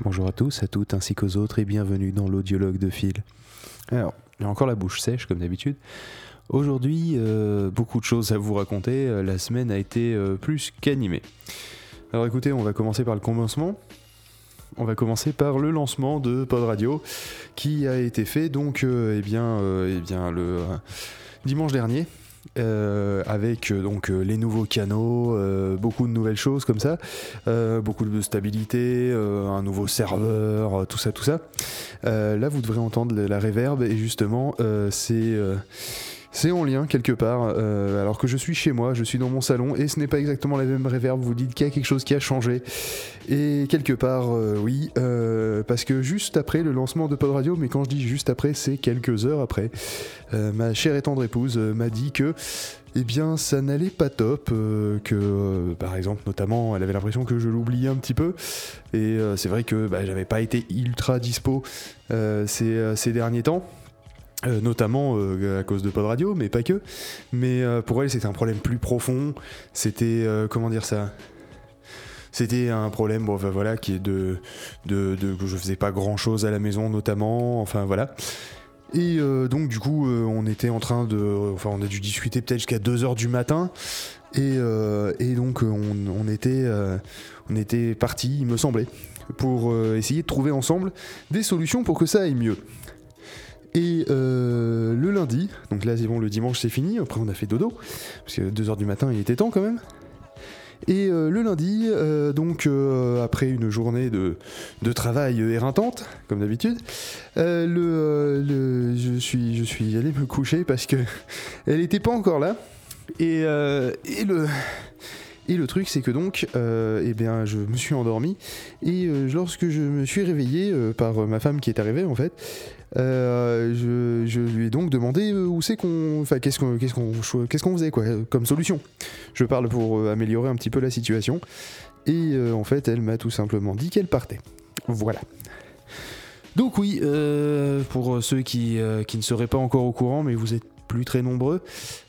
Bonjour à tous, à toutes ainsi qu'aux autres et bienvenue dans l'audiologue de Phil. Alors, j'ai encore la bouche sèche comme d'habitude. Aujourd'hui, beaucoup de choses à vous raconter, la semaine a été plus qu'animée. Alors écoutez, on va commencer par le commencement. On va commencer par le lancement de Pod Radio qui a été fait donc le dimanche dernier. Avec donc les nouveaux canaux, beaucoup de nouvelles choses comme ça, beaucoup de stabilité, un nouveau serveur, tout ça. Là vous devrez entendre la reverb et justement c'est en lien quelque part, alors que je suis chez moi, je suis dans mon salon et ce n'est pas exactement la même reverb, vous dites qu'il y a quelque chose qui a changé. Et quelque part, oui, parce que juste après le lancement de Pod Radio, mais quand je dis juste après, c'est quelques heures après, ma chère et tendre épouse m'a dit que eh bien ça n'allait pas top, par exemple notamment elle avait l'impression que je l'oubliais un petit peu et c'est vrai que j'avais pas été ultra dispo ces derniers temps. Notamment à cause de Pod Radio, mais pas que. Mais pour elle, c'était un problème plus profond. C'était comment dire ça ? C'était un problème, qui est de que je faisais pas grand chose à la maison, notamment. Enfin voilà. Et donc du coup, on était en train on a dû discuter peut-être jusqu'à 2h du matin. Et donc on était partis, il me semblait, pour essayer de trouver ensemble des solutions pour que ça aille mieux. Et le lundi, donc là c'est bon, le dimanche c'est fini, après on a fait dodo, parce que 2h du matin il était temps quand même. Et le lundi, après une journée de travail éreintante, comme d'habitude, je suis allé me coucher parce que elle était pas encore là. Et le truc c'est que donc, je me suis endormi et lorsque je me suis réveillé par ma femme qui est arrivée en fait, je lui ai donc demandé qu'est-ce qu'on faisait quoi, comme solution. Je parle pour améliorer un petit peu la situation et en fait elle m'a tout simplement dit qu'elle partait. Voilà. Donc oui, pour ceux qui ne seraient pas encore au courant, mais vous êtes plus très nombreux,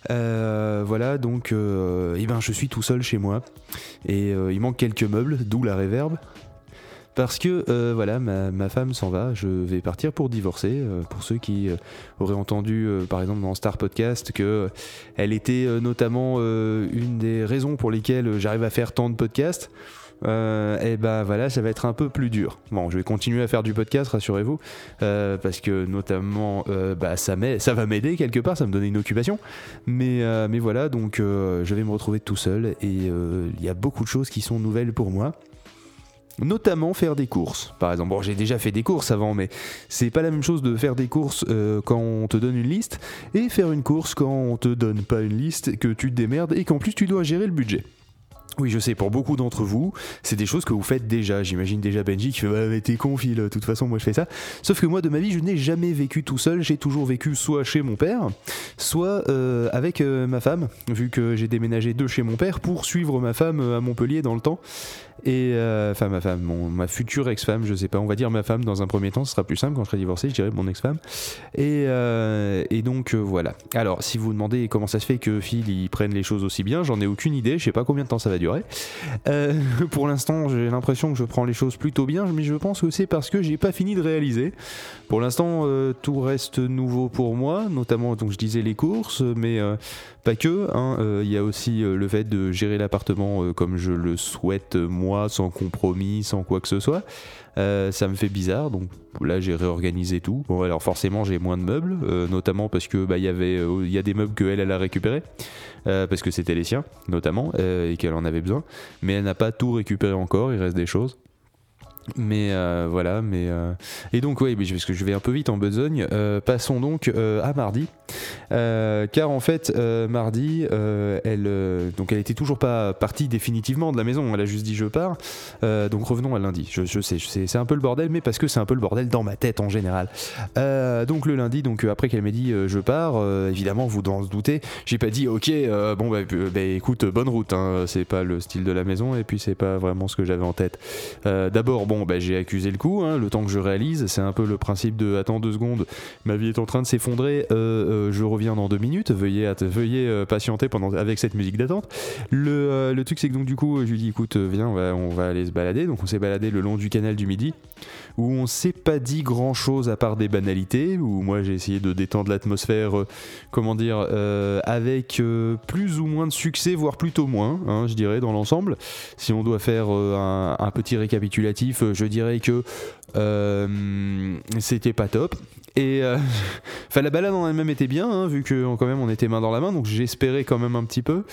je suis tout seul chez moi et il manque quelques meubles, d'où la réverb. Parce que ma femme s'en va, je vais partir pour divorcer. Pour ceux qui auraient entendu par exemple dans Star Podcast que elle était notamment une des raisons pour lesquelles j'arrive à faire tant de podcasts. Ça va être un peu plus dur. Bon, je vais continuer à faire du podcast, rassurez-vous, parce que notamment ça va m'aider quelque part, ça me donne une occupation. Mais voilà, donc je vais me retrouver tout seul et il y a beaucoup de choses qui sont nouvelles pour moi. Notamment faire des courses, par exemple. Bon, j'ai déjà fait des courses avant, mais c'est pas la même chose de faire des courses quand on te donne une liste et faire une course quand on te donne pas une liste, que tu te démerdes et qu'en plus tu dois gérer le budget. Oui, je sais, pour beaucoup d'entre vous, c'est des choses que vous faites déjà. J'imagine déjà Benji qui fait « mais t'es con, Phil, de toute façon, moi je fais ça ». Sauf que moi, de ma vie, je n'ai jamais vécu tout seul. J'ai toujours vécu soit chez mon père, soit avec ma femme, vu que j'ai déménagé de chez mon père pour suivre ma femme à Montpellier dans le temps. Et ma future ex-femme, je sais pas, on va dire ma femme dans un premier temps, ce sera plus simple quand je serai divorcé, je dirais mon ex-femme. Et donc voilà. Alors, si vous vous demandez comment ça se fait que Phil il prenne les choses aussi bien, j'en ai aucune idée, je sais pas combien de temps ça va durer. Pour l'instant, j'ai l'impression que je prends les choses plutôt bien, mais je pense que c'est parce que j'ai pas fini de réaliser. Pour l'instant, tout reste nouveau pour moi, notamment, donc je disais les courses, mais pas que. Il y a aussi le fait de gérer l'appartement comme je le souhaite moi, sans compromis, sans quoi que ce soit. Ça me fait bizarre, donc là j'ai réorganisé tout. Bon, alors forcément j'ai moins de meubles, notamment parce que il y a des meubles qu'elle a récupérés, parce que c'était les siens notamment, et qu'elle en avait besoin. Mais elle n'a pas tout récupéré encore, il reste des choses. Et donc parce que je vais un peu vite en besogne, passons donc à mardi, car en fait mardi elle était toujours pas partie définitivement de la maison, elle a juste dit je pars, donc revenons à lundi. Je sais c'est un peu le bordel, mais parce que c'est un peu le bordel dans ma tête en général. Donc le lundi, après qu'elle m'ait dit je pars, évidemment vous en doutez, j'ai pas dit ok écoute bonne route, hein, c'est pas le style de la maison et puis c'est pas vraiment ce que j'avais en tête. D'abord bon, j'ai accusé le coup, le temps que je réalise. C'est un peu le principe de attends 2 secondes, ma vie est en train de s'effondrer, je reviens dans 2 minutes, veuillez patienter avec cette musique d'attente. Le truc, c'est que donc du coup, je lui dis écoute, viens, on va aller se balader. Donc on s'est baladé le long du canal du Midi, où on s'est pas dit grand chose à part des banalités, où moi j'ai essayé de détendre l'atmosphère, avec plus ou moins de succès, voire plutôt moins, je dirais, dans l'ensemble. Si on doit faire un petit récapitulatif, je dirais que c'était pas top. Et la balade en elle-même était bien, vu que quand même on était main dans la main, donc j'espérais quand même un petit peu.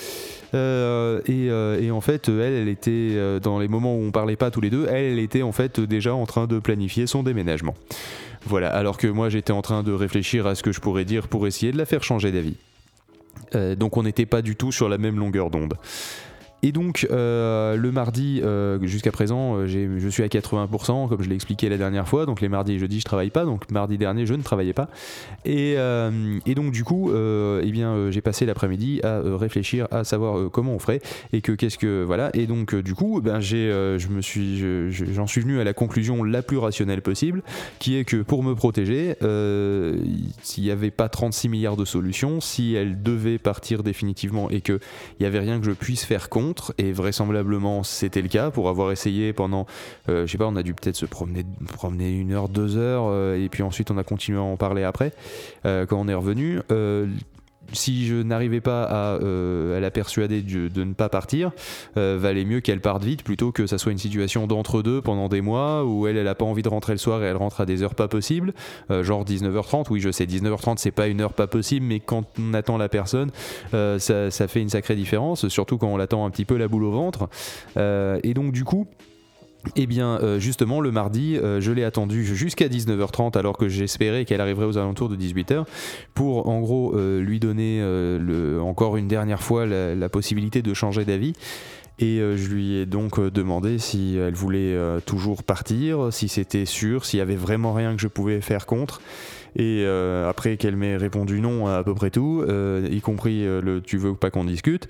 Et en fait, elle était dans les moments où on parlait pas tous les deux, elle était en fait déjà en train de planifier son déménagement. Voilà, alors que moi j'étais en train de réfléchir à ce que je pourrais dire pour essayer de la faire changer d'avis. Donc on n'était pas du tout sur la même longueur d'onde. Et donc le mardi, jusqu'à présent, je suis à 80%, comme je l'ai expliqué la dernière fois. Donc les mardis et jeudis, je travaille pas. Donc mardi dernier, je ne travaillais pas. Et donc du coup, j'ai passé l'après-midi à réfléchir, à savoir comment on ferait et voilà. Et donc du coup, j'en suis venu à la conclusion la plus rationnelle possible, qui est que pour me protéger, s'il n'y avait pas 36 milliards de solutions, si elle devait partir définitivement et qu'il n'y avait rien que je puisse faire contre, et vraisemblablement c'était le cas pour avoir essayé pendant on a dû peut-être se promener 1 heure, 2 heures, et puis ensuite on a continué à en parler après quand on est revenu. Si je n'arrivais pas à la persuader de ne pas partir, valait mieux qu'elle parte vite plutôt que ça soit une situation d'entre-deux pendant des mois où elle a pas envie de rentrer le soir et elle rentre à des heures pas possibles, genre 19h30. Oui, je sais, 19h30 c'est pas une heure pas possible, mais quand on attend la personne, ça fait une sacrée différence, surtout quand on l'attend un petit peu la boule au ventre. Et donc du coup, justement le mardi, je l'ai attendue jusqu'à 19h30 alors que j'espérais qu'elle arriverait aux alentours de 18h pour en gros lui donner encore une dernière fois la possibilité de changer d'avis. Et je lui ai donc demandé si elle voulait toujours partir, si c'était sûr, s'il y avait vraiment rien que je pouvais faire contre. Et après qu'elle m'ait répondu non à peu près tout, y compris le tu veux pas qu'on discute,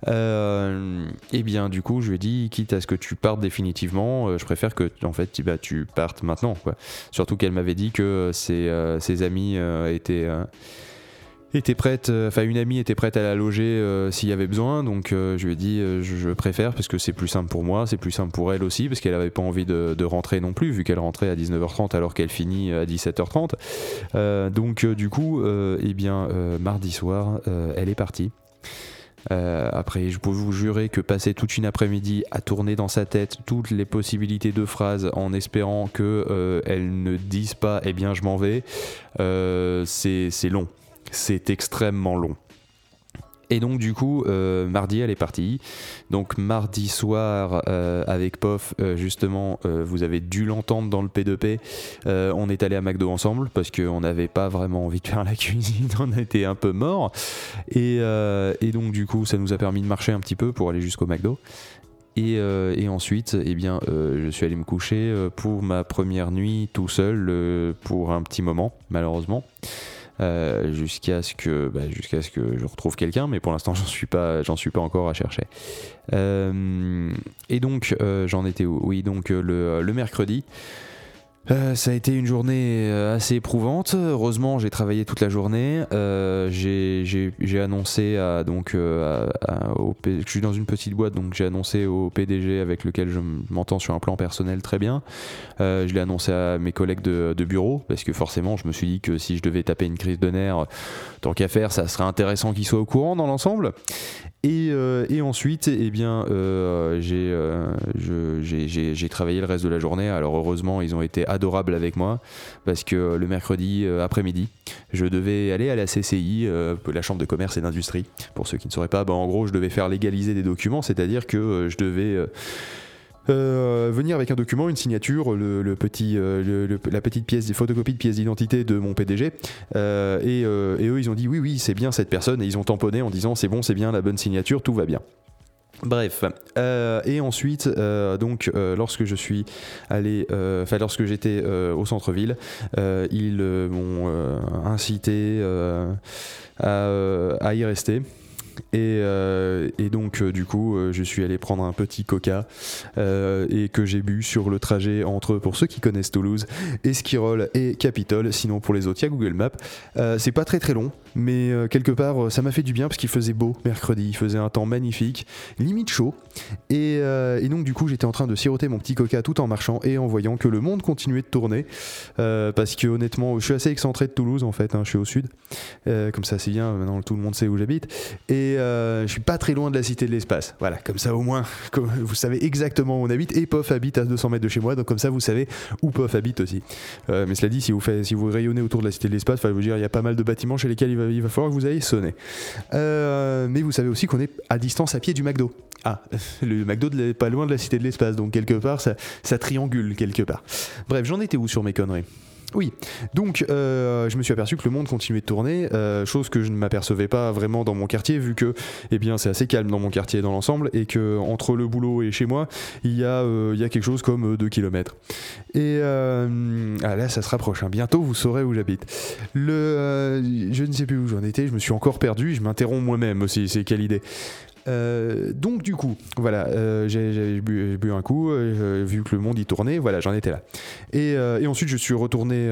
du coup je lui ai dit quitte à ce que tu partes définitivement, je préfère que en fait tu partes maintenant, quoi. Surtout qu'elle m'avait dit que ses amis était prête, une amie était prête à la loger s'il y avait besoin, donc je lui ai dit je préfère parce que c'est plus simple pour moi, c'est plus simple pour elle aussi parce qu'elle avait pas envie de rentrer non plus vu qu'elle rentrait à 19h30 alors qu'elle finit à 17h30. Du coup mardi soir elle est partie. Après, je peux vous jurer que passer toute une après-midi à tourner dans sa tête toutes les possibilités de phrases en espérant que elle ne dise pas eh bien je m'en vais, c'est long. C'est extrêmement long. Et donc du coup, mardi elle est partie. Donc mardi soir, avec Pof, justement, vous avez dû l'entendre dans le P2P, on est allé à McDo ensemble parce qu'on n'avait pas vraiment envie de faire la cuisine, on était un peu morts. Et donc du coup, ça nous a permis de marcher un petit peu pour aller jusqu'au McDo. Et ensuite, je suis allé me coucher pour ma première nuit tout seul pour un petit moment, malheureusement. Jusqu'à ce que je retrouve quelqu'un, mais pour l'instant j'en suis pas encore à chercher. Et donc j'en étais où ? Oui, donc le mercredi. Ça a été une journée assez éprouvante. Heureusement, j'ai travaillé toute la journée. J'ai annoncé je suis dans une petite boîte, donc j'ai annoncé au PDG avec lequel je m'entends sur un plan personnel très bien. Je l'ai annoncé à mes collègues de bureau parce que forcément, je me suis dit que si je devais taper une crise de nerfs, tant qu'à faire, ça serait intéressant qu'ils soient au courant dans l'ensemble. Et ensuite, j'ai travaillé le reste de la journée. Alors heureusement, ils ont été adorables avec moi parce que le mercredi après-midi, je devais aller à la CCI, la Chambre de commerce et d'industrie. Pour ceux qui ne sauraient pas, en gros, je devais faire légaliser des documents, c'est-à-dire que je devais venir avec un document, une signature, la petite pièce, des photocopies de pièces d'identité de mon PDG, et eux ils ont dit oui c'est bien cette personne, et ils ont tamponné en disant c'est bon, c'est bien la bonne signature, tout va bien. Bref, et ensuite lorsque je suis allé, lorsque j'étais au centre-ville, ils m'ont incité à y rester. Et donc du coup je suis allé prendre un petit coca et que j'ai bu sur le trajet entre, pour ceux qui connaissent Toulouse, Esquirol et Capitole. Sinon pour les autres il y a Google Maps. C'est pas très très long, mais quelque part ça m'a fait du bien parce qu'il faisait beau mercredi, il faisait un temps magnifique, limite chaud, et donc du coup j'étais en train de siroter mon petit coca tout en marchant et en voyant que le monde continuait de tourner, parce que honnêtement je suis assez excentré de Toulouse en fait, hein, je suis au sud, comme ça c'est bien, maintenant tout le monde sait où j'habite, et je suis pas très loin de la Cité de l'Espace, voilà, comme ça au moins vous savez exactement où on habite, et Pof habite à 200 mètres de chez moi, donc comme ça vous savez où Pof habite aussi. Mais cela dit, si vous rayonnez autour de la Cité de l'Espace, enfin, je veux dire, il y a pas mal de bâtiments chez lesquels il va falloir que vous ayez sonné. Mais vous savez aussi qu'on est à distance à pied du McDo. Ah, le McDo pas loin de la Cité de l'Espace, donc quelque part ça triangule quelque part. Bref, j'en étais où sur mes conneries ? Oui, donc je me suis aperçu que le monde continuait de tourner, chose que je ne m'apercevais pas vraiment dans mon quartier, vu que c'est assez calme dans mon quartier dans l'ensemble, et que entre le boulot et chez moi, il y a quelque chose comme 2 km. Et là ça se rapproche, hein. Bientôt vous saurez où j'habite. Je ne sais plus où j'en étais, je me suis encore perdu, je m'interromps moi-même aussi, c'est quelle idée. Donc du coup, voilà, j'ai bu un coup, vu que le monde y tournait, voilà, j'en étais là. Et ensuite, je suis retourné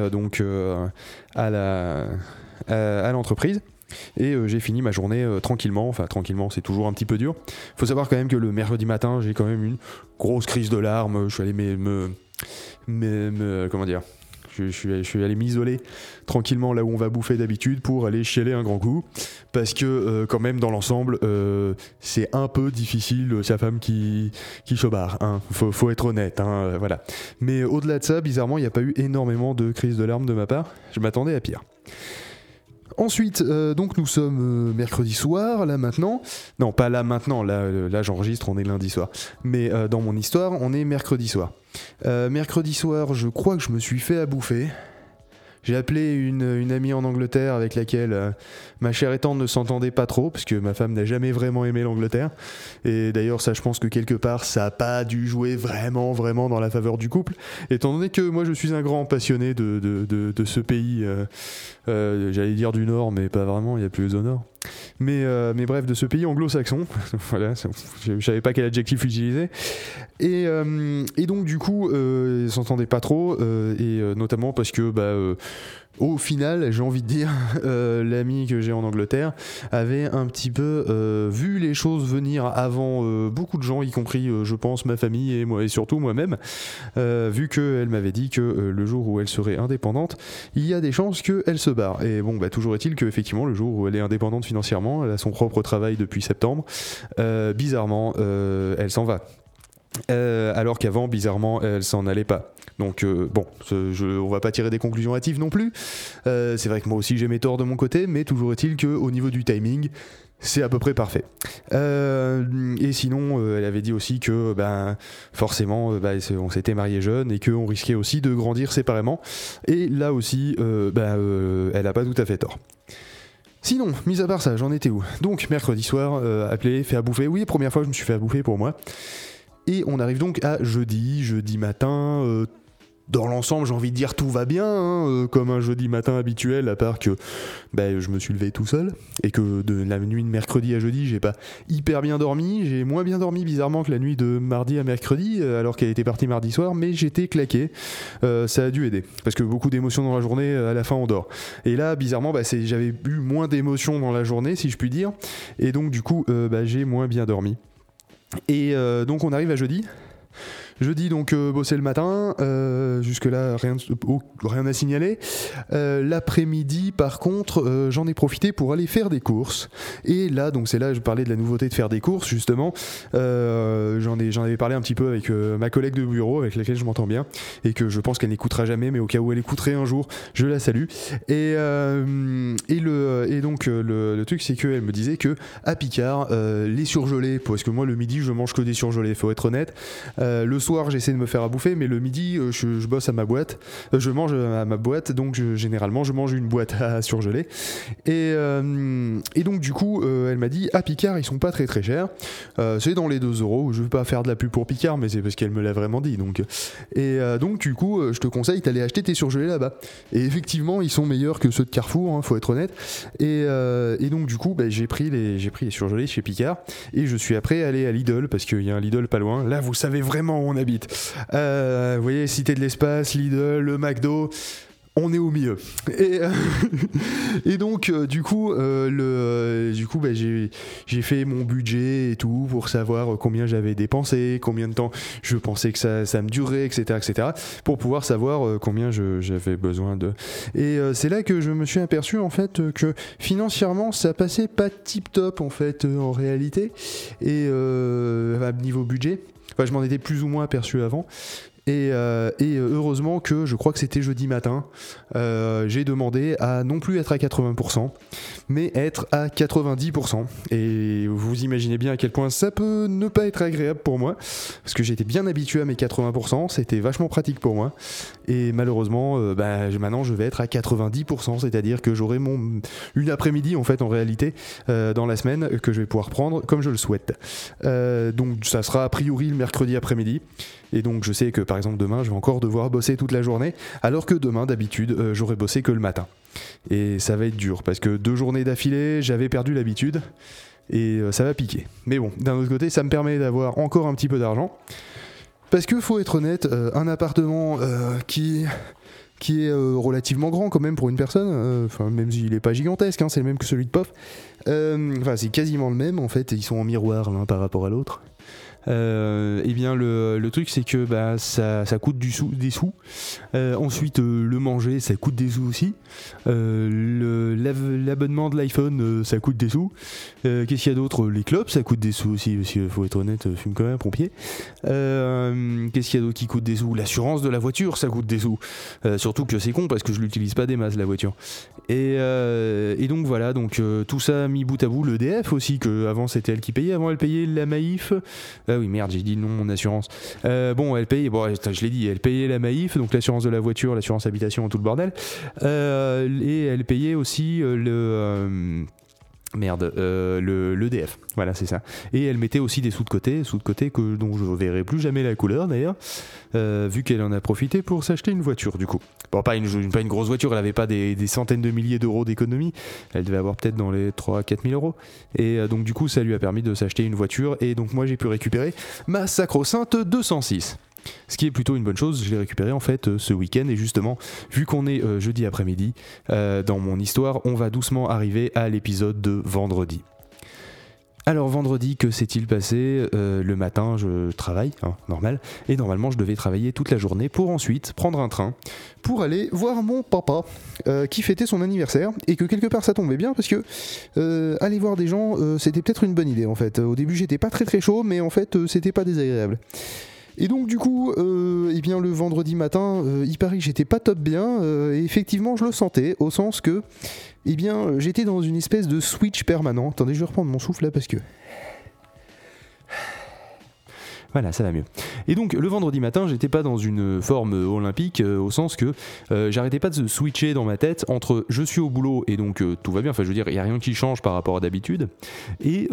à l'entreprise. Et j'ai fini ma journée tranquillement, enfin tranquillement, c'est toujours un petit peu dur. Faut savoir quand même que le mercredi matin, j'ai quand même une grosse crise de larmes. Je suis allé comment dire, je suis allé m'isoler tranquillement là où on va bouffer d'habitude pour aller chialer un grand coup, parce que quand même dans l'ensemble c'est un peu difficile, sa femme qui se barre, hein. Faut être honnête, hein, voilà. Mais au-delà de ça, bizarrement il n'y a pas eu énormément de crises de larmes de ma part, je m'attendais à pire. Ensuite, donc nous sommes mercredi soir, là maintenant. Non, pas là maintenant, là j'enregistre, on est lundi soir. Mais dans mon histoire, on est mercredi soir. Mercredi soir, je crois que je me suis fait à bouffer. J'ai appelé une amie en Angleterre avec laquelle ma chère et tendre ne s'entendait pas trop, parce que ma femme n'a jamais vraiment aimé l'Angleterre. Et d'ailleurs, ça, je pense que quelque part, ça n'a pas dû jouer vraiment dans la faveur du couple, étant donné que moi, je suis un grand passionné de ce pays, j'allais dire du Nord, mais pas vraiment, il n'y a plus au Nord. Mais bref, de ce pays anglo-saxon. Voilà, je savais pas quel adjectif utiliser. Et donc du coup, ils s'entendaient pas trop, et notamment parce que au final, j'ai envie de dire, l'ami que j'ai en Angleterre avait un petit peu vu les choses venir avant beaucoup de gens, y compris, je pense, ma famille et moi, et surtout moi-même, vu qu'elle m'avait dit que le jour où elle serait indépendante, il y a des chances qu'elle se barre. Et bon, toujours est-il qu'effectivement, le jour où elle est indépendante financièrement, elle a son propre travail depuis septembre, bizarrement, elle s'en va. Alors qu'avant, bizarrement, elle s'en allait pas. Donc on va pas tirer des conclusions hâtives non plus. C'est vrai que moi aussi j'ai mes torts de mon côté, mais toujours est-il qu'au niveau du timing, c'est à peu près parfait. Et sinon, elle avait dit aussi que forcément, on s'était mariés jeunes et qu'on risquait aussi de grandir séparément. Et là aussi, elle a pas tout à fait tort. Sinon, mis à part ça, j'en étais où ? Donc mercredi soir, appelé, fait à bouffer. Oui, première fois que je me suis fait à bouffer pour moi. Et on arrive donc à jeudi matin. Dans l'ensemble, j'ai envie de dire tout va bien, hein, comme un jeudi matin habituel, à part que je me suis levé tout seul, et que de la nuit de mercredi à jeudi, j'ai pas hyper bien dormi. J'ai moins bien dormi bizarrement que la nuit de mardi à mercredi, alors qu'elle était partie mardi soir, mais j'étais claqué. Ça a dû aider, parce que beaucoup d'émotions dans la journée, à la fin on dort. Et là, bizarrement, j'avais eu moins d'émotions dans la journée, si je puis dire, et donc du coup, j'ai moins bien dormi. Et donc on arrive à jeudi. Jeudi, donc bosser le matin, jusque-là rien à signaler. L'après-midi, par contre, j'en ai profité pour aller faire des courses. Et là, donc c'est là je parlais de la nouveauté de faire des courses, justement. J'en avais parlé un petit peu avec ma collègue de bureau, avec laquelle je m'entends bien, et que je pense qu'elle n'écoutera jamais, mais au cas où elle écouterait un jour, je la salue. Et donc le truc, c'est qu'elle me disait que à Picard, les surgelés, parce que moi le midi, je mange que des surgelés, faut être honnête. Le soir j'essaie de me faire à bouffer, mais le midi je bosse à ma boîte, je mange à ma boîte, donc généralement je mange une boîte à surgeler. Et donc du coup elle m'a dit Picard, ils sont pas très très chers, c'est dans les 2€. Je veux pas faire de la pub pour Picard, mais c'est parce qu'elle me l'a vraiment dit. Donc du coup je te conseille d'aller acheter tes surgelés là-bas. Et effectivement ils sont meilleurs que ceux de Carrefour, faut être honnête. Et donc du coup j'ai pris les surgelés chez Picard, et je suis après allé à Lidl parce qu'il y a un Lidl pas loin. Là vous savez vraiment où on habite. Vous voyez, Cité de l'Espace, Lidl, le McDo. On est au milieu. Et donc du coup j'ai fait mon budget et tout pour savoir combien j'avais dépensé, combien de temps je pensais que ça me durerait, etc., pour pouvoir savoir combien j'avais besoin de. Et c'est là que je me suis aperçu en fait que financièrement ça passait pas tip top en fait en réalité, et à niveau budget. Enfin, je m'en étais plus ou moins aperçu avant. Et heureusement que je crois que c'était jeudi matin, j'ai demandé à non plus être à 80%, mais être à 90%. Et vous imaginez bien à quel point ça peut ne pas être agréable pour moi, parce que j'étais bien habitué à mes 80%, c'était vachement pratique pour moi. Et malheureusement, maintenant je vais être à 90%, c'est-à-dire que j'aurai une après-midi en fait en réalité dans la semaine que je vais pouvoir prendre comme je le souhaite. Donc ça sera a priori le mercredi après-midi. Et donc je sais que par exemple demain je vais encore devoir bosser toute la journée, alors que demain d'habitude j'aurais bossé que le matin. Et ça va être dur parce que 2 journées d'affilée j'avais perdu l'habitude, et ça va piquer. Mais bon, d'un autre côté ça me permet d'avoir encore un petit peu d'argent, parce que faut être honnête, un appartement qui est relativement grand quand même pour une personne, même s'il est pas gigantesque, c'est le même que celui de Pof, c'est quasiment le même en fait, ils sont en miroir l'un par rapport à l'autre. Et bien le truc c'est que ça coûte des sous. Ensuite le manger ça coûte des sous aussi. L'abonnement de l'iPhone ça coûte des sous. Qu'est-ce qu'il y a d'autre? Les clopes ça coûte des sous aussi, parce qu'il faut être honnête, fume quand même un pompier. Qu'est-ce qu'il y a d'autre qui coûte des sous? L'assurance de la voiture ça coûte des sous. Surtout que c'est con parce que je l'utilise pas des masses la voiture. Et donc voilà, tout ça mis bout à bout, le DF aussi, que avant c'était elle qui payait, avant elle payait la Maïf. Oui merde, j'ai dit non, mon assurance. Elle payait, je l'ai dit, elle payait la Maïf, donc l'assurance de la voiture, l'assurance habitation, tout le bordel. Et elle payait aussi l'EDF, voilà c'est ça. Et elle mettait aussi des sous de côté dont je ne verrai plus jamais la couleur d'ailleurs, vu qu'elle en a profité pour s'acheter une voiture du coup. Bon, pas une grosse voiture, elle avait pas des centaines de milliers d'euros d'économie, elle devait avoir peut-être dans les 3-4 000 euros. Et donc du coup ça lui a permis de s'acheter une voiture, et donc moi j'ai pu récupérer ma sacro-sainte 206. Ce qui est plutôt une bonne chose, je l'ai récupéré en fait ce week-end, et justement, vu qu'on est jeudi après-midi, dans mon histoire, on va doucement arriver à l'épisode de vendredi. Alors vendredi, que s'est-il passé? Le matin, je travaille, normal, et normalement je devais travailler toute la journée pour ensuite prendre un train pour aller voir mon papa qui fêtait son anniversaire, et que quelque part ça tombait bien parce que aller voir des gens, c'était peut-être une bonne idée en fait. Au début j'étais pas très très chaud, mais en fait c'était pas désagréable. Et donc du coup, le vendredi matin, il paraît que j'étais pas top bien, et effectivement je le sentais, au sens que, j'étais dans une espèce de switch permanent. Attendez, je vais reprendre mon souffle là parce que... Voilà, ça va mieux. Et donc le vendredi matin, j'étais pas dans une forme olympique, au sens que j'arrêtais pas de switcher dans ma tête entre je suis au boulot et donc tout va bien, enfin je veux dire, il y a rien qui change par rapport à d'habitude, et...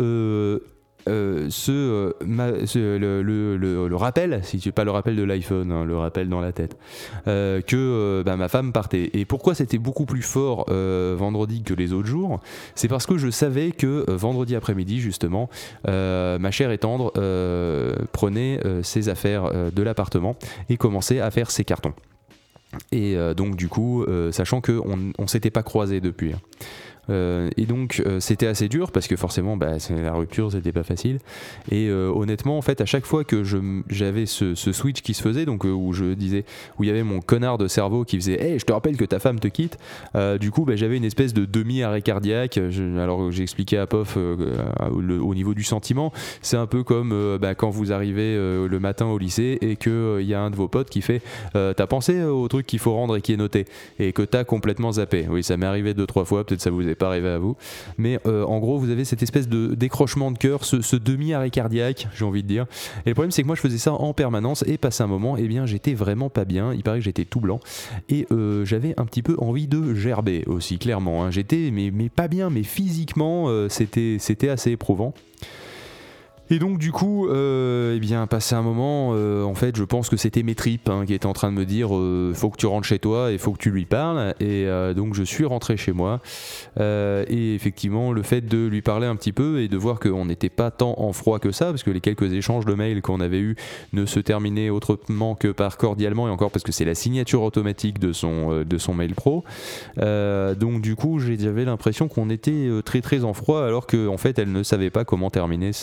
le rappel, si tu pas le rappel de l'iPhone, le rappel dans la tête, que ma femme partait. Et pourquoi c'était beaucoup plus fort vendredi que les autres jours? C'est parce que je savais que vendredi après-midi justement, ma chère et tendre prenait ses affaires de l'appartement et commençait à faire ses cartons. Et donc du coup, sachant qu'on s'était pas croisés depuis. Et donc c'était assez dur parce que forcément la rupture c'était pas facile, et honnêtement en fait à chaque fois que j'avais ce switch qui se faisait, donc où il y avait mon connard de cerveau qui faisait hey, je te rappelle que ta femme te quitte, du coup j'avais une espèce de demi-arrêt cardiaque. Alors j'ai expliqué à Pof au niveau du sentiment, c'est un peu comme quand vous arrivez le matin au lycée et qu'il y a un de vos potes qui fait t'as pensé au truc qu'il faut rendre et qui est noté, et que t'as complètement zappé. Oui, ça m'est arrivé 2-3 fois, peut-être ça vous devait pas arriver à vous. Mais en gros, vous avez cette espèce de décrochement de cœur, ce demi-arrêt cardiaque, j'ai envie de dire. Et le problème, c'est que moi, je faisais ça en permanence et passé un moment, eh bien, j'étais vraiment pas bien. Il paraît que j'étais tout blanc et j'avais un petit peu envie de gerber aussi, clairement. Hein. J'étais mais pas bien, mais physiquement, c'était assez éprouvant. Et donc du coup, eh bien, passé un moment, en fait, je pense que c'était mes tripes qui étaient en train de me dire faut que tu rentres chez toi et faut que tu lui parles. Et donc je suis rentré chez moi. Et effectivement, le fait de lui parler un petit peu et de voir qu'on n'était pas tant en froid que ça, parce que les quelques échanges de mails qu'on avait eus ne se terminaient autrement que par cordialement, et encore parce que c'est la signature automatique de son mail pro. Donc du coup, j'avais l'impression qu'on était très très en froid, alors qu'en fait, elle ne savait pas comment terminer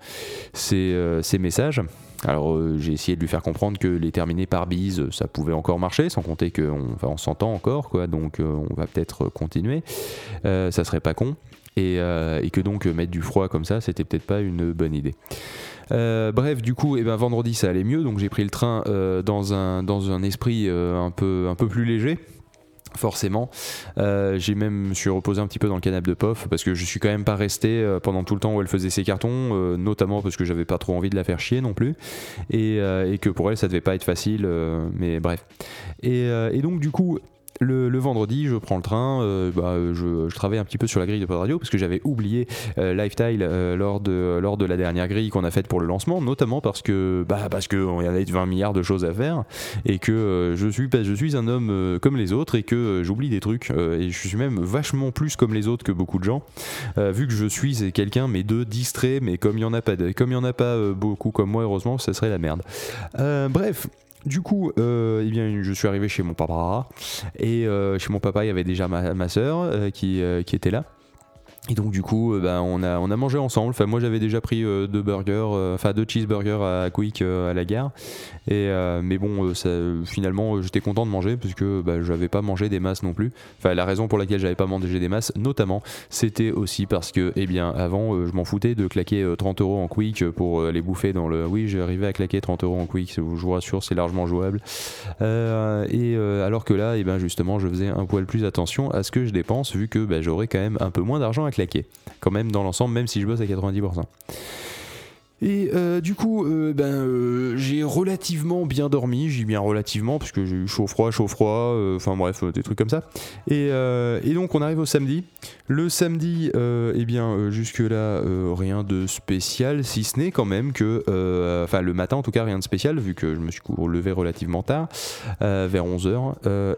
ces messages. Alors j'ai essayé de lui faire comprendre que les terminer par bise, ça pouvait encore marcher, sans compter qu'on s'entend encore, quoi, donc on va peut-être continuer, ça serait pas con, et que donc mettre du froid comme ça, c'était peut-être pas une bonne idée. Bref, du coup, vendredi ça allait mieux, donc j'ai pris le train dans un esprit un peu plus léger. Forcément, j'ai même me suis reposé un petit peu dans le canapé de POF parce que je suis quand même pas resté pendant tout le temps où elle faisait ses cartons, notamment parce que j'avais pas trop envie de la faire chier non plus, et que pour elle ça devait pas être facile, mais bref. Et donc du coup, le vendredi, je prends le train, je travaille un petit peu sur la grille de Pod Radio parce que j'avais oublié Lifetile lors de la dernière grille qu'on a faite pour le lancement, notamment parce que il y avait 20 milliards de choses à faire et que je suis un homme comme les autres et que j'oublie des trucs et je suis même vachement plus comme les autres que beaucoup de gens, vu que je suis quelqu'un mais distrait, mais comme il y en a pas beaucoup comme moi, heureusement, ça serait la merde. Bref. Du coup, je suis arrivé chez mon papa et chez mon papa il y avait déjà ma soeur qui était là. Et donc du coup, on a mangé ensemble. Enfin, moi j'avais déjà pris deux cheeseburgers à Quick à la gare. Mais bon, finalement, j'étais content de manger parce que j'avais pas mangé des masses non plus. Enfin, la raison pour laquelle j'avais pas mangé des masses, notamment, c'était aussi parce que, avant, je m'en foutais de claquer 30 € en Quick pour les bouffer dans le. Oui, j'ai arrivé à claquer 30 € en Quick. Je vous rassure, c'est largement jouable. Alors que là, justement, je faisais un poil plus attention à ce que je dépense, vu que j'aurais quand même un peu moins d'argent à claquer, quand même dans l'ensemble, même si je bosse à 90%. Et du coup, j'ai relativement bien dormi, j'ai bien relativement, parce que j'ai eu chaud-froid, enfin bref, des trucs comme ça. Et donc on arrive au samedi. Le samedi, jusque-là, rien de spécial, si ce n'est quand même que, le matin en tout cas, rien de spécial, vu que je me suis levé relativement tard, vers 11h,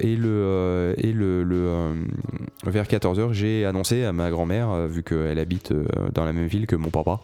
vers 14h, j'ai annoncé à ma grand-mère, vu qu'elle habite dans la même ville que mon papa,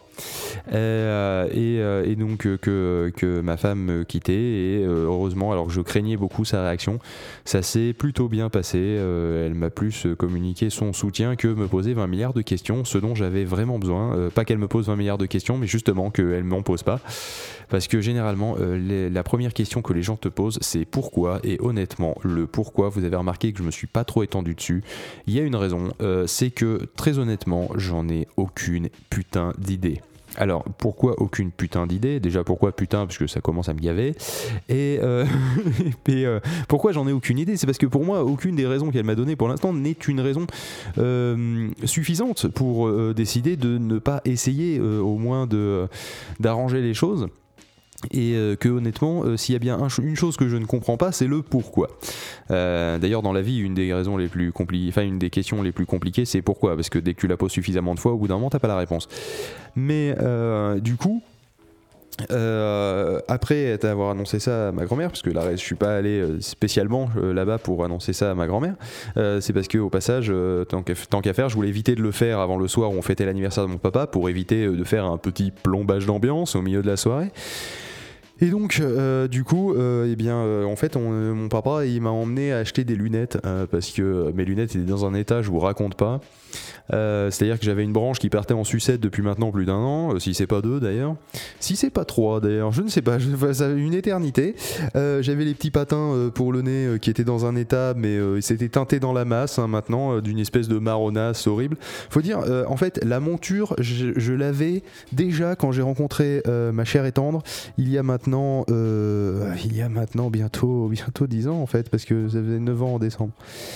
et donc que ma femme me quittait, et heureusement, alors que je craignais beaucoup sa réaction, ça s'est plutôt bien passé. Elle m'a plus communiqué son soutien que me poser 20 milliards de questions, ce dont j'avais vraiment besoin. Pas qu'elle me pose 20 milliards de questions, mais justement qu'elle m'en pose pas, parce que généralement la première question que les gens te posent, c'est pourquoi. Et honnêtement, le pourquoi, vous avez remarqué que je me suis pas trop étendu dessus. Il y a une raison, c'est que très honnêtement, j'en ai aucune putain d'idée. Alors, pourquoi aucune putain d'idée ? Déjà, pourquoi putain ? Parce que ça commence à me gaver. Et pourquoi j'en ai aucune idée ? C'est parce que pour moi, aucune des raisons qu'elle m'a données pour l'instant n'est une raison suffisante pour décider de ne pas essayer au moins d'arranger les choses. Et que honnêtement, s'il y a bien une chose que je ne comprends pas, c'est le pourquoi. D'ailleurs, dans la vie, une des questions les plus compliquées, c'est pourquoi. Parce que dès que tu la poses suffisamment de fois, au bout d'un moment, t'as pas la réponse. Mais du coup, après avoir annoncé ça à ma grand-mère, parce que là je suis pas allé spécialement là-bas pour annoncer ça à ma grand-mère, c'est parce que au passage, tant qu'à faire, je voulais éviter de le faire avant le soir où on fêtait l'anniversaire de mon papa, pour éviter de faire un petit plombage d'ambiance au milieu de la soirée. Et donc, du coup, en fait, mon papa, il m'a emmené à acheter des lunettes parce que mes lunettes étaient dans un état, je vous raconte pas. C'est-à-dire que j'avais une branche qui partait en sucette depuis maintenant plus d'un an, si c'est pas 2 d'ailleurs, si c'est pas 3 d'ailleurs, je ne sais pas, ça a une éternité. J'avais les petits patins pour le nez qui étaient dans un état, mais c'était teinté dans la masse maintenant, d'une espèce de marronasse horrible. Faut dire, en fait, la monture, je l'avais déjà quand j'ai rencontré ma chère et tendre, il y a maintenant maintenant bientôt 10 ans en fait, parce que ça faisait 9 ans en décembre.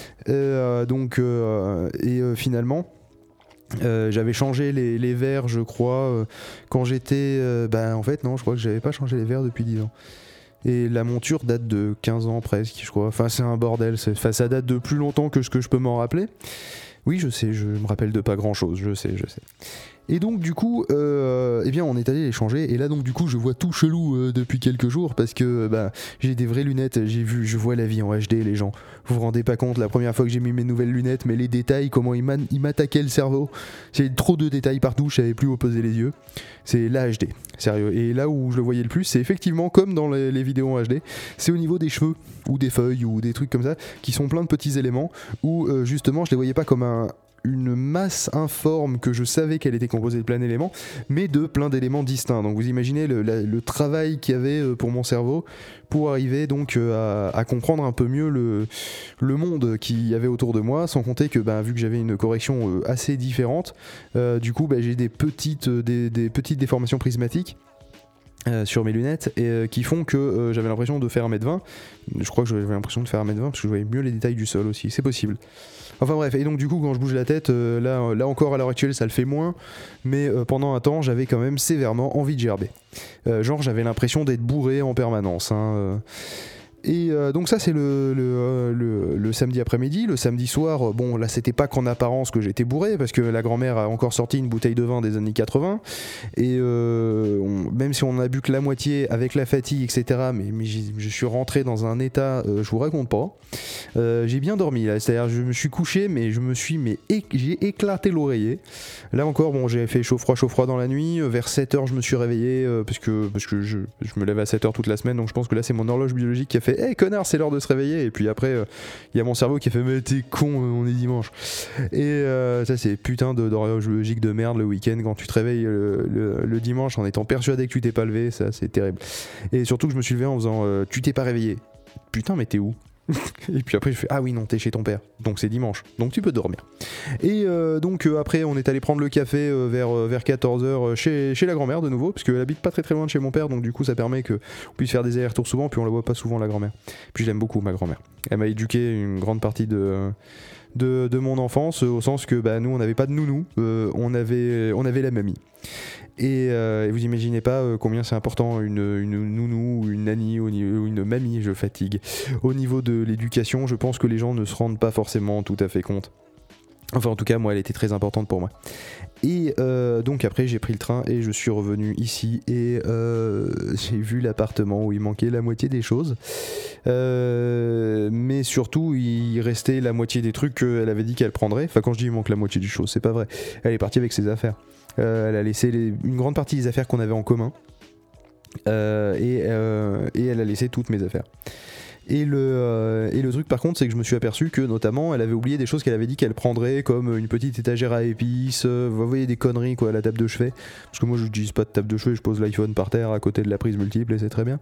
Finalement, j'avais changé les verres, je crois, quand j'étais... en fait, non, je crois que j'avais pas changé les verres depuis 10 ans. Et la monture date de 15 ans presque, je crois. Enfin, c'est un bordel. Ça date de plus longtemps que ce que je peux m'en rappeler. Oui, je sais, je me rappelle de pas grand-chose, je sais. Et donc du coup, on est allé les changer. Et là donc du coup, je vois tout chelou depuis quelques jours parce que j'ai des vraies lunettes. Je vois la vie en HD, les gens. Vous vous rendez pas compte, la première fois que j'ai mis mes nouvelles lunettes, mais les détails, comment ils m'attaquaient le cerveau. J'ai trop de détails partout, je savais plus où poser les yeux. C'est la HD, sérieux. Et là où je le voyais le plus, c'est effectivement comme dans les vidéos en HD, c'est au niveau des cheveux ou des feuilles ou des trucs comme ça qui sont plein de petits éléments où justement je les voyais pas comme une masse informe que je savais qu'elle était composée de plein d'éléments, mais de plein d'éléments distincts. Donc vous imaginez le travail qu'il y avait pour mon cerveau pour arriver donc à comprendre un peu mieux le monde qu'il y avait autour de moi, sans compter que vu que j'avais une correction assez différente, du coup j'ai des petites déformations prismatiques sur mes lunettes et qui font que j'avais l'impression de faire 1m20. Je crois que j'avais l'impression de faire 1m20 parce que je voyais mieux les détails du sol aussi, c'est possible. Enfin bref, et donc du coup quand je bouge la tête, là encore à l'heure actuelle ça le fait moins, mais pendant un temps j'avais quand même sévèrement envie de gerber. J'avais l'impression d'être bourré en permanence. Et donc ça c'est le samedi après-midi. Le samedi soir, bon là c'était pas qu'en apparence que j'étais bourré, parce que la grand-mère a encore sorti une bouteille de vin des années 80, et même si on a bu que la moitié avec la fatigue etc, mais je suis rentré dans un état, je vous raconte pas, j'ai bien dormi là, c'est-à-dire je me suis couché mais j'ai éclaté l'oreiller. Là encore bon j'ai fait chaud froid dans la nuit, vers 7h je me suis réveillé parce que je me lève à 7h toute la semaine, donc je pense que là c'est mon horloge biologique qui a fait hey connard c'est l'heure de se réveiller, et puis après il y a mon cerveau qui a fait mais t'es con, on est dimanche. Et ça c'est putain d'horloge biologique de merde le week-end quand tu te réveilles le dimanche en étant persuadé que tu t'es pas levé, ça c'est terrible. Et surtout que je me suis levé en faisant tu t'es pas réveillé, putain mais t'es où? Et puis après je fais ah oui non t'es chez ton père, donc c'est dimanche, donc tu peux dormir. Et après on est allé prendre le café vers 14h chez la grand-mère de nouveau, parce qu'elle habite pas très loin de chez mon père, donc du coup ça permet qu'on puisse faire des allers-retours souvent, puis on la voit pas souvent la grand-mère. Puis je l'aime beaucoup ma grand-mère, elle m'a éduqué une grande partie de mon enfance, au sens que nous on n'avait pas de nounou, on avait la mamie. Et vous imaginez pas combien c'est important une nounou ou une nanny ou une mamie, je fatigue. Au niveau de l'éducation, je pense que les gens ne se rendent pas forcément tout à fait compte. Enfin en tout cas moi elle était très importante pour moi. Et donc après j'ai pris le train et je suis revenu ici et j'ai vu l'appartement où il manquait la moitié des choses, mais surtout il restait la moitié des trucs qu'elle avait dit qu'elle prendrait. Enfin quand je dis il manque la moitié des choses, c'est pas vrai, elle est partie avec ses affaires. Elle a laissé une grande partie des affaires qu'on avait en commun, et elle a laissé toutes mes affaires. Et le truc par contre c'est que je me suis aperçu que notamment elle avait oublié des choses qu'elle avait dit qu'elle prendrait, comme une petite étagère à épices, vous voyez des conneries quoi, la table de chevet, parce que moi je n'utilise pas de table de chevet, je pose l'iPhone par terre à côté de la prise multiple et c'est très bien.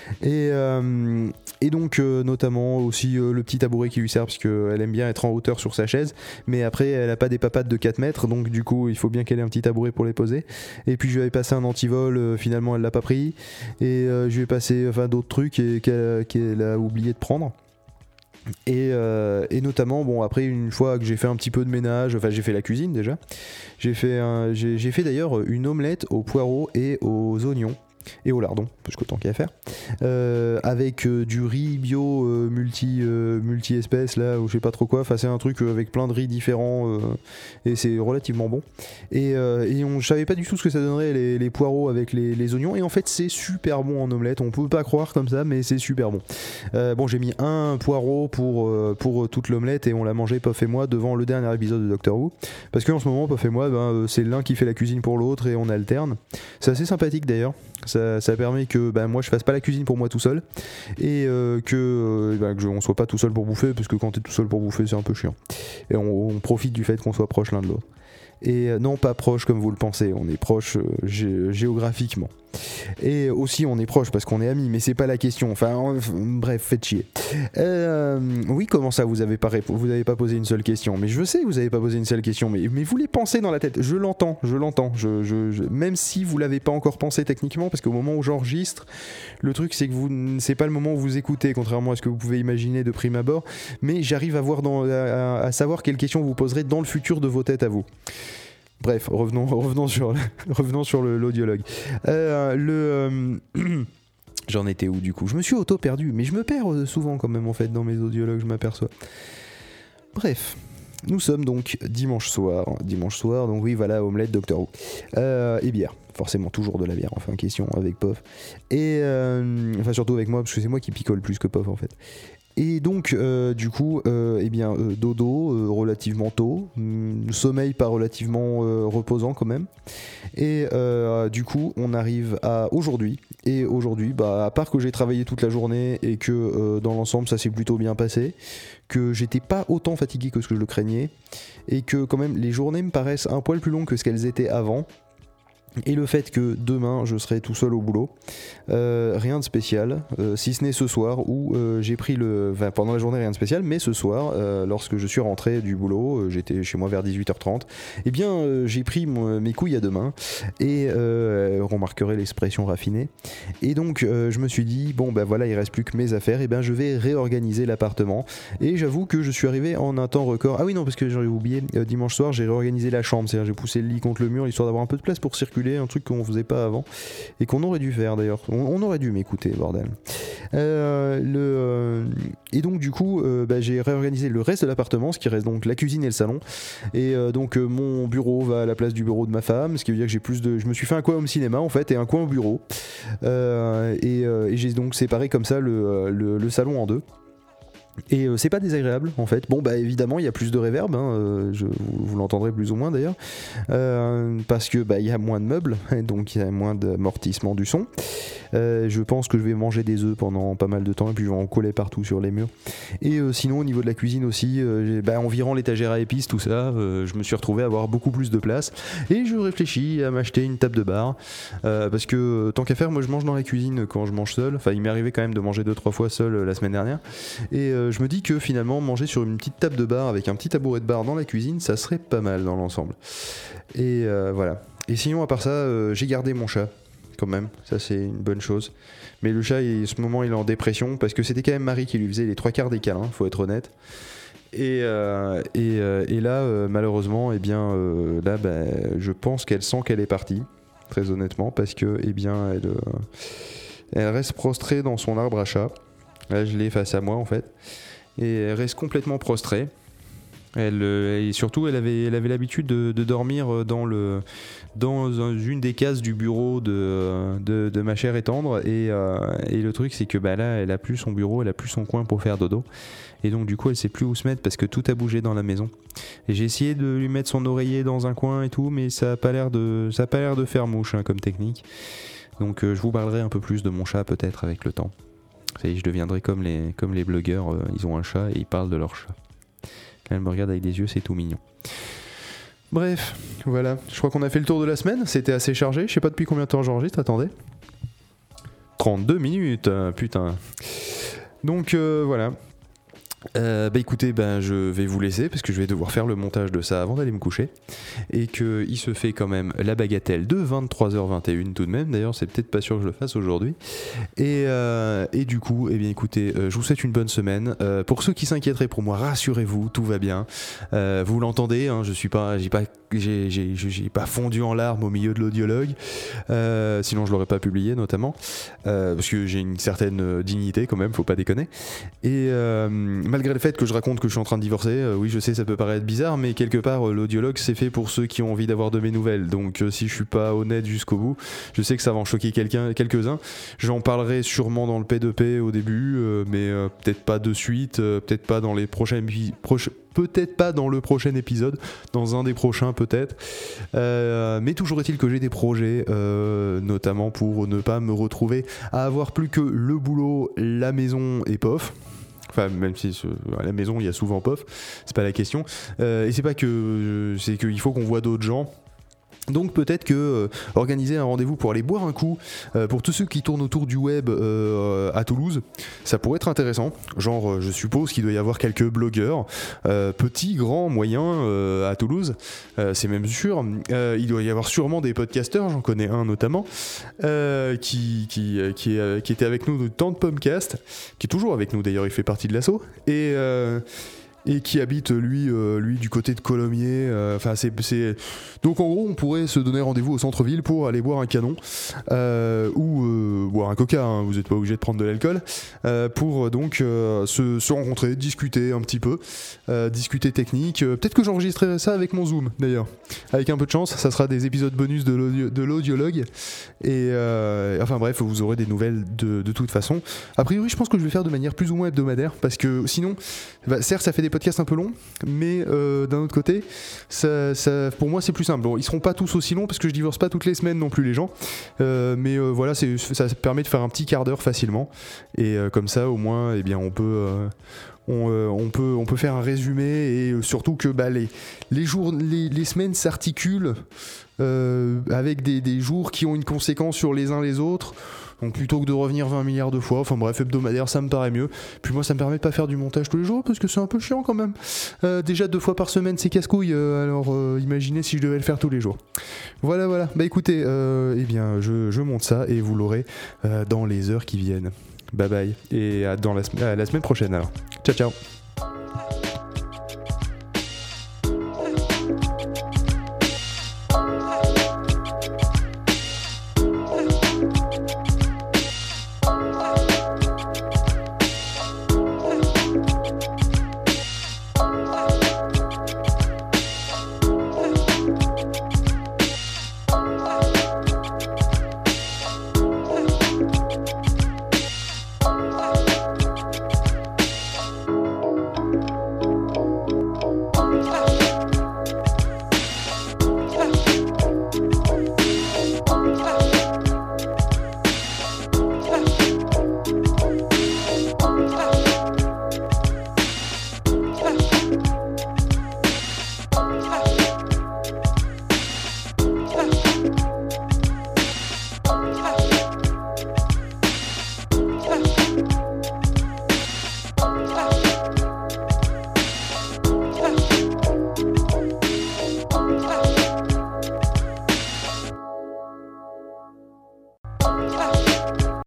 Et donc notamment aussi le petit tabouret qui lui sert, parce qu'elle aime bien être en hauteur sur sa chaise, mais après elle a pas des papates de 4 mètres, donc du coup il faut bien qu'elle ait un petit tabouret pour les poser. Et puis je lui avais passé un antivol, finalement elle l'a pas pris, et je lui ai passé d'autres trucs qu'elle a oublié de prendre. Et notamment bon après une fois que j'ai fait un petit peu de ménage, enfin j'ai fait la cuisine déjà, j'ai fait d'ailleurs une omelette aux poireaux et aux oignons et au lardon, parce qu'autant qu'il y a à faire, avec du riz bio multi-espèces là, ou je sais pas trop quoi, enfin c'est un truc avec plein de riz différents, et c'est relativement bon, et je savais pas du tout ce que ça donnerait les poireaux avec les oignons, et en fait c'est super bon en omelette, on peut pas croire comme ça mais c'est super bon. Bon j'ai mis un poireau pour toute l'omelette, et on l'a mangé Pof et moi devant le dernier épisode de Doctor Who, parce qu'en ce moment Pof et moi c'est l'un qui fait la cuisine pour l'autre et on alterne, c'est assez sympathique d'ailleurs. Ça permet que moi je fasse pas la cuisine pour moi tout seul, et que on soit pas tout seul pour bouffer, parce que quand t'es tout seul pour bouffer c'est un peu chiant, et on profite du fait qu'on soit proche l'un de l'autre. Et non, pas proche comme vous le pensez, on est proche géographiquement. Et aussi on est proche parce qu'on est amis, mais c'est pas la question. Enfin, bref, faites chier. Oui, comment ça, vous avez pas posé une seule question? Mais je sais que vous avez pas posé une seule question, mais vous les pensez dans la tête. Je l'entends. Même si vous l'avez pas encore pensé techniquement, parce qu'au moment où j'enregistre, le truc c'est que c'est pas le moment où vous écoutez, contrairement à ce que vous pouvez imaginer de prime abord. Mais j'arrive à savoir quelles questions vous poserez dans le futur de vos têtes à vous. Bref, revenons sur l'audiologue. J'en étais où du coup? Je me suis auto-perdu, mais je me perds souvent quand même en fait dans mes audiologues, je m'aperçois. Bref, nous sommes donc dimanche soir, donc oui voilà, omelette Doctor Who. Et bière, forcément toujours de la bière, enfin question avec Pof. Et enfin surtout avec moi, parce que c'est moi qui picole plus que Pof en fait. Et donc du coup dodo relativement tôt, sommeil pas relativement reposant quand même, et du coup on arrive à aujourd'hui. Et aujourd'hui, à part que j'ai travaillé toute la journée et que dans l'ensemble ça s'est plutôt bien passé, que j'étais pas autant fatigué que ce que je le craignais, et que quand même les journées me paraissent un poil plus longues que ce qu'elles étaient avant. Et le fait que demain je serai tout seul au boulot, rien de spécial, si ce n'est ce soir où j'ai pris pendant la journée rien de spécial, mais ce soir, lorsque je suis rentré du boulot, j'étais chez moi vers 18h30, et bien j'ai pris mes couilles à deux mains, et remarquerez l'expression raffinée, et donc je me suis dit, bon voilà, il reste plus que mes affaires, et ben je vais réorganiser l'appartement, et j'avoue que je suis arrivé en un temps record. Ah oui non, parce que j'aurais oublié, dimanche soir j'ai réorganisé la chambre, c'est-à-dire j'ai poussé le lit contre le mur, histoire d'avoir un peu de place pour circuler, un truc qu'on faisait pas avant et qu'on aurait dû faire d'ailleurs. On aurait dû m'écouter, bordel. Et donc du coup j'ai réorganisé le reste de l'appartement, ce qui reste donc la cuisine et le salon, et donc mon bureau va à la place du bureau de ma femme, ce qui veut dire que je me suis fait un coin home cinéma en fait et un coin au bureau, et j'ai donc séparé comme ça le salon en deux. Et c'est pas désagréable en fait. Bon évidemment il y a plus de reverb, vous l'entendrez plus ou moins d'ailleurs, parce que il y a moins de meubles, donc il y a moins d'amortissement du son. Je pense que je vais manger des œufs pendant pas mal de temps et puis je vais en coller partout sur les murs. Et sinon au niveau de la cuisine aussi, en virant l'étagère à épices, tout ça, je me suis retrouvé à avoir beaucoup plus de place, et je réfléchis à m'acheter une table de bar, parce que tant qu'à faire, moi je mange dans la cuisine quand je mange seul. Enfin il m'est arrivé quand même de manger 2-3 fois seul la semaine dernière, et je me dis que finalement manger sur une petite table de bar avec un petit tabouret de bar dans la cuisine, ça serait pas mal dans l'ensemble. Et voilà. Et sinon à part ça, j'ai gardé mon chat quand même, ça c'est une bonne chose. Mais le chat, en ce moment il est en dépression parce que c'était quand même Marie qui lui faisait les 3/4 des câlins, faut être honnête. Et là malheureusement je pense qu'elle sent qu'elle est partie, très honnêtement, parce que elle reste prostrée dans son arbre à chat. Là je l'ai face à moi en fait, et elle reste complètement prostrée. Et surtout elle avait l'habitude de dormir dans une des cases du bureau de ma chère et tendre, et le truc c'est que là elle a plus son bureau, elle a plus son coin pour faire dodo, et donc du coup elle sait plus où se mettre parce que tout a bougé dans la maison. Et j'ai essayé de lui mettre son oreiller dans un coin et tout, mais ça a pas l'air de faire mouche comme technique. Donc je vous parlerai un peu plus de mon chat peut-être avec le temps. Je deviendrai comme les blogueurs, ils ont un chat et ils parlent de leur chat. Quand elle me regarde avec des yeux, c'est tout mignon. Bref, voilà, je crois qu'on a fait le tour de la semaine, c'était assez chargé, je sais pas depuis combien de temps j'enregistre, attendez. 32 minutes, putain. Donc voilà. Écoutez, je vais vous laisser parce que je vais devoir faire le montage de ça avant d'aller me coucher, et qu'il se fait quand même la bagatelle de 23h21 tout de même. D'ailleurs c'est peut-être pas sûr que je le fasse aujourd'hui, et du coup écoutez, je vous souhaite une bonne semaine. Pour ceux qui s'inquiéteraient pour moi, rassurez-vous, tout va bien. Vous l'entendez, j'ai pas fondu en larmes au milieu de l'audiologue, sinon je l'aurais pas publié notamment, parce que j'ai une certaine dignité quand même, faut pas déconner. Et malgré le fait que je raconte que je suis en train de divorcer, oui je sais ça peut paraître bizarre, mais quelque part l'audiologue c'est fait pour ceux qui ont envie d'avoir de mes nouvelles, donc si je suis pas honnête jusqu'au bout, je sais que ça va en choquer quelques-uns. J'en parlerai sûrement dans le P2P au début, mais peut-être pas de suite, peut-être pas dans les peut-être pas dans le prochain épisode, dans un des prochains peut-être, mais toujours est-il que j'ai des projets, notamment pour ne pas me retrouver à avoir plus que le boulot, la maison et Pof. Enfin, même si à la maison il y a souvent POF, c'est pas la question. Et c'est pas que. C'est qu'il faut qu'on voit d'autres gens. Donc peut-être que organiser un rendez-vous pour aller boire un coup pour tous ceux qui tournent autour du web à Toulouse, ça pourrait être intéressant. Genre je suppose qu'il doit y avoir quelques blogueurs, petits, grands, moyens à Toulouse, c'est même sûr. Il doit y avoir sûrement des podcasteurs, j'en connais un notamment, qui était avec nous dans le Pomcast, qui est toujours avec nous d'ailleurs, il fait partie de l'asso, et qui habite lui du côté de Colomiers. Enfin donc en gros on pourrait se donner rendez-vous au centre-ville pour aller boire un canon ou boire un coca, hein, vous n'êtes pas obligé de prendre de l'alcool, pour donc se rencontrer, discuter un petit peu, discuter technique. Peut-être que j'enregistrerai ça avec mon Zoom d'ailleurs, avec un peu de chance ça sera des épisodes bonus de l'audiologue, et enfin bref, vous aurez des nouvelles de toute façon. A priori je pense que je vais faire de manière plus ou moins hebdomadaire, parce que sinon certes ça fait des podcasts un peu longs, mais d'un autre côté ça, pour moi c'est plus simple. Bon, ils seront pas tous aussi longs parce que je divorce pas toutes les semaines non plus les gens, mais voilà, ça permet de faire un petit quart d'heure facilement, et comme ça au moins eh bien on peut faire un résumé, et surtout que les semaines s'articulent avec des jours qui ont une conséquence sur les uns les autres. Donc plutôt que de revenir 20 milliards de fois, enfin bref, hebdomadaire ça me paraît mieux. Puis moi ça me permet de pas faire du montage tous les jours parce que c'est un peu chiant quand même. Déjà 2 fois par semaine c'est casse-couille, alors imaginez si je devais le faire tous les jours. Voilà, bah écoutez, eh bien je monte ça et vous l'aurez dans les heures qui viennent. Bye bye, et à la semaine prochaine alors. Ciao ciao.